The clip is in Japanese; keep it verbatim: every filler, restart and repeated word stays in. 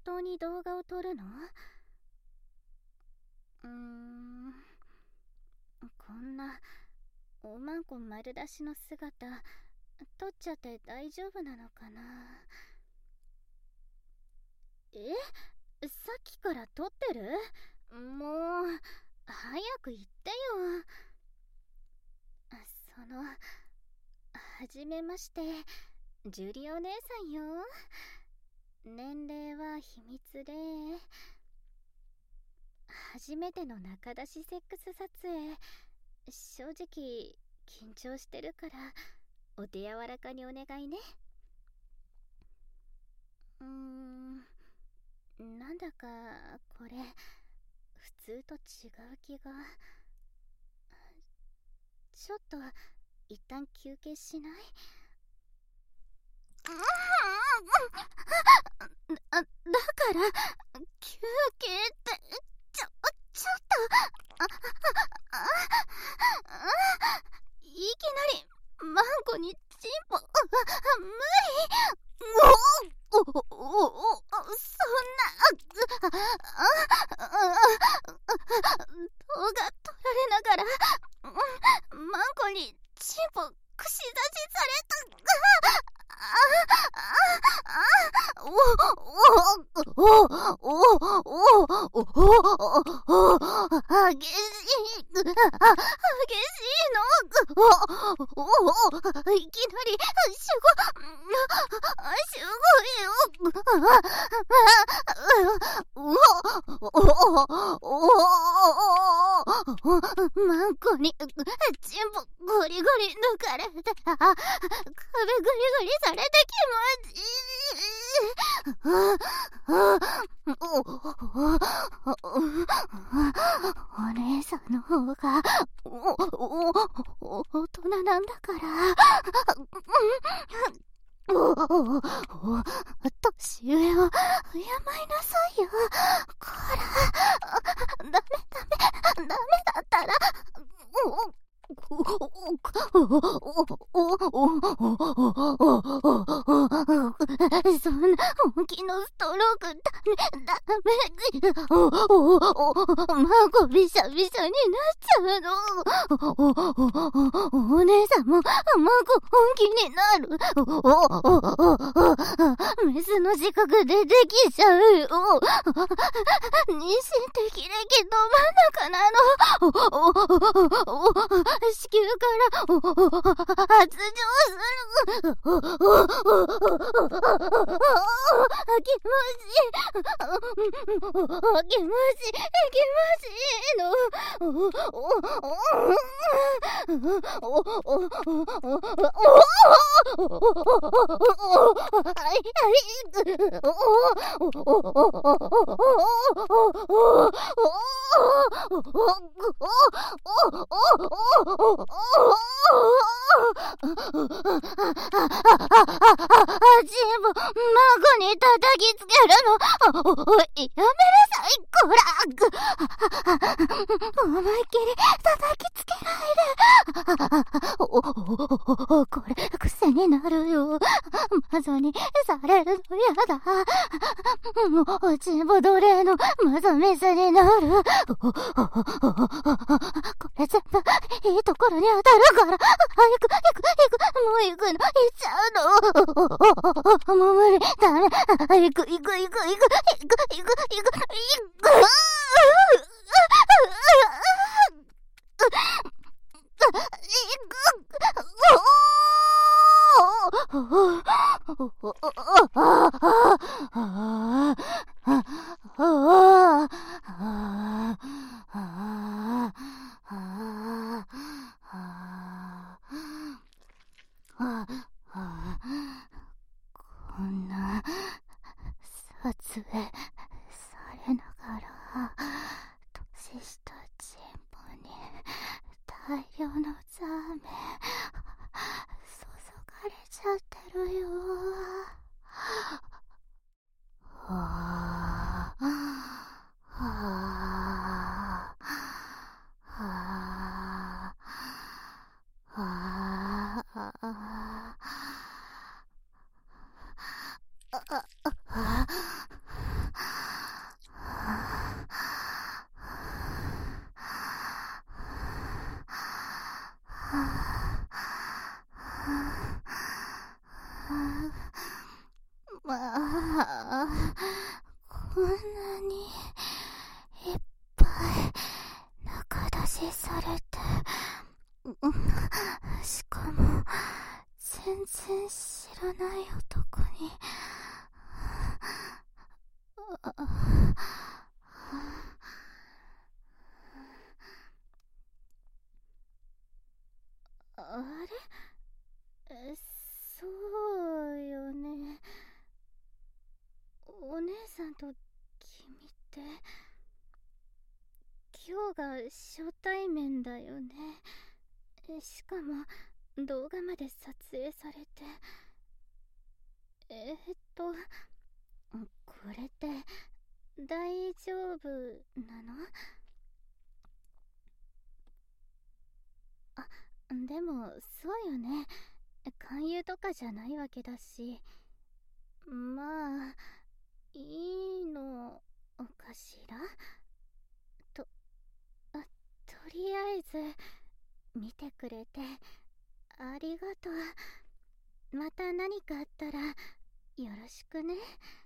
当に動画を撮るの？うーん、こんなおまんこ丸出しの姿撮っちゃって大丈夫なのかな。え、さっきから撮ってる？もう早く言ってよ。その、はじめまして、ジュリお姉さんよ。年齢は秘密で、初めての中出しセックス撮影、正直緊張してるからお手柔らかにお願いね。うーん、なんだかこれ普通と違う気が。ちょっと一旦休憩しない？だ、だから休憩ってちょちょっといきなりマンコにチンポ無理。おおおおお、そんな動画撮られながらマンコにチンポ串刺しされた。おおおおおお激しい激しいの。おおいきなりすごすごいよ。マンコにチンポゴリゴリ抜かれた。壁グリグリされて気持ちいい。お姉さんの方がおお大人なんだから。おお年上を敬いなさいよ。こら、ダメダメダメだったら。そんな本気のストロークダメダメ。孫びしゃびしゃになっちゃうの。お姉さんも孫本気になる。メスの自覚出てきちゃうよ。妊娠適齢期ど真ん中なの。子宮から発情する。気持ちいい。気持ちいい。気持ちいいの。はいはい。チンポ孫に叩きつけるのやめなさい。こら思いっきり叩きつけないで。これ癖になるよ。マゾにされるのやだ。もうチンポ奴隷のマゾメスになる。これ全部いいところに当たるから。行く行く行く。もう行くの。行っちゃうの。もう無理。ダメ。行く行く行く行く行く行く行く行く。こんな撮影されながら年下チンポに大量のザーメン注がれちゃってるよ。はあはあはあはあ。 こんなにいっぱい仲出しされて、しかも全然知らない男に、あ、あれ？そうよね。お姉さんと君って今日が初対面だよね。しかも動画まで撮影されて。えー、っとこれって大丈夫なの？あ、でもそうよね。勧誘とかじゃないわけだし、まあいいのかしら。とあとりあえず見てくれてありがとう。また何かあったらよろしくね。